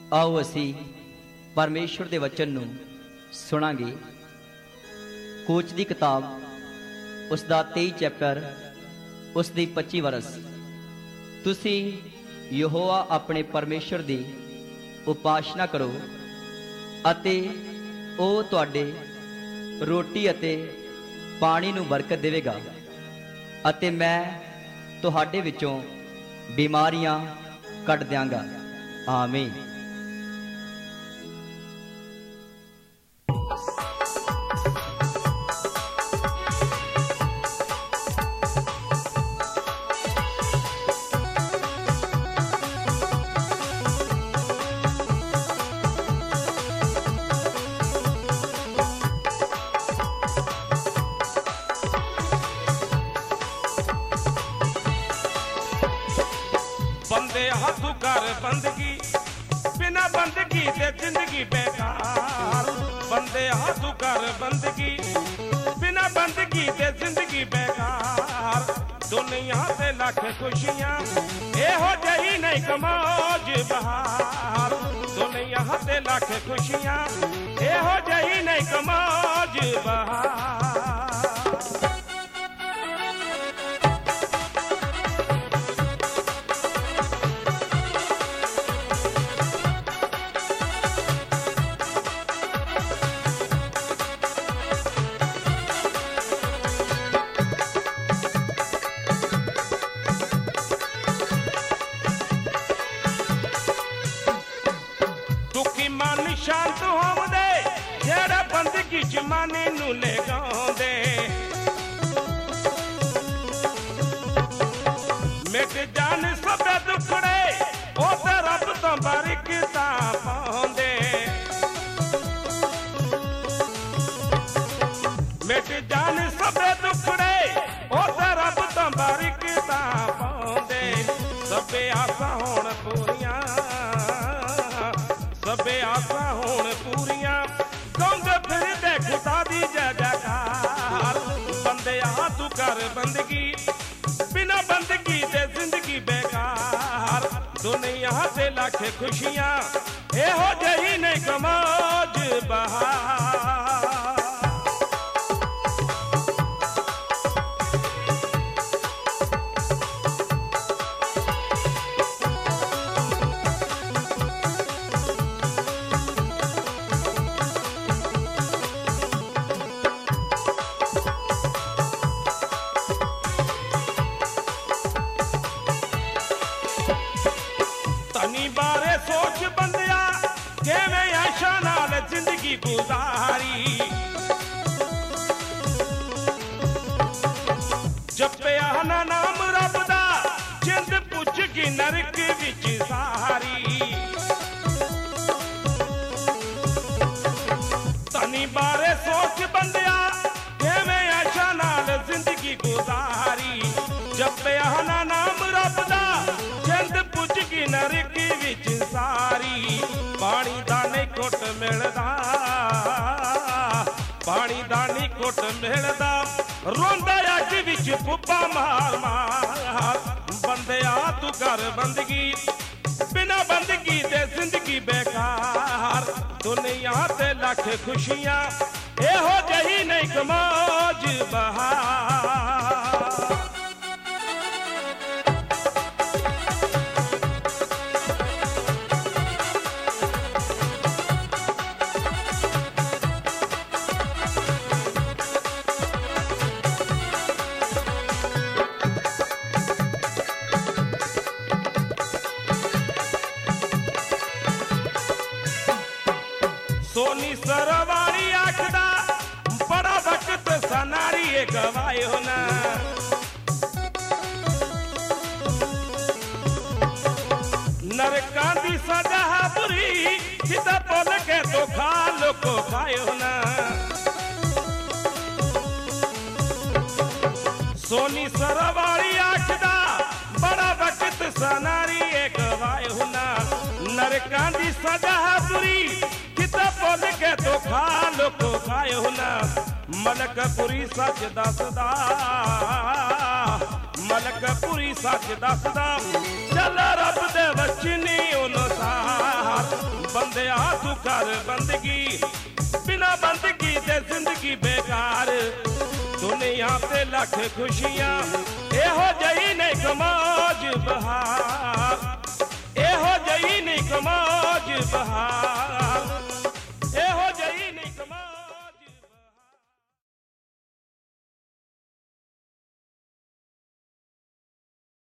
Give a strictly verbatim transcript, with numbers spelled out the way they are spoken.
आओ असी परमेश्वर के वचन नूं सुनांगे। कोच की किताब उसका तेई चैप्टर उसकी पच्ची वरस। तुसी यहोवा अपने परमेश्वर की उपासना करो अते ओ तुहाडे रोटी अते पानी नूं बरकत देवेगा अते मैं तुहाडे विचों बीमारियां कट दियांगा। आमीन। बंदे हाथों कर बंदगी, बिना बंदगी दे जिंदगी बेकार। बंदे हाथों कर बंदगी, बिना बंदगी दे जिंदगी बेकार। दुनिया से लख खुशियां एहो जही नहीं कमौज बहार। दुनिया से लख खुशियां एहो जही नहीं कमौज बहार। शांत होवदे जेड़ा बंदगी जमाने नू ले गांदे। मिट जान सब दुखड़े ओ ते रब तो बरकतां पाउंदे। मिट जान सब दुखड़े ओ ते रब तो बरकतां पाउंदे। सबे आसां होण पूरियां, सबे आसा होण पूरियां, गाउंदे फिरदे खुदा दी जय जयकार। बंदे आ तू कर बंदगी, बिना बंदगी दे जिंदगी बेकार। दुनिया से लख खुशियां एहो जही नहीं कमौज बहार। तनी बारे सोच बंदिया किवें आशा नाल जिंदगी गुजारी। जपिया ना नाम रब दा जिंद पुज गई नरक विच सारी। तनी बारे सोच बंदिया किवें आशा नाल जिंदगी गुजारी। जपिया ना नाम रब दा जिंद पुज गई नरक विच सारी। पानी दा नहीं घुट मिलदा, पानी दा नहीं घुट मिलदा, रोंदा अग विच पुप्पा मार मार। बंदे आ तू कर बंदगी, बिना बंदगी दे जिंदगी बेकार। दुनिया ते लख खुशियां एहो जही नहीं कमौज बहार। सोनी सरवारी आखदा बड़ा वक्त सनारी गवायो ना। नरकां दी सजा बुरी जिदा बोल के तो खा लोको खायो ना। सोनी सरवारी आखदा बड़ा वक्त सनारी गवायो ना। नरकां दी सजा बुरी बोल के तो खा लोको खायो ना। मलकपुरी सच दसदा, मलकपुरी सच दसदा, चल रब दे वचनी अनुसार। कर बंदगी, बिना बंदगी दे जिंदगी बेकार। दुनिया ते लख खुशियां एहो जही ने कमौज बहार, एहो जही ने कमौज बहार।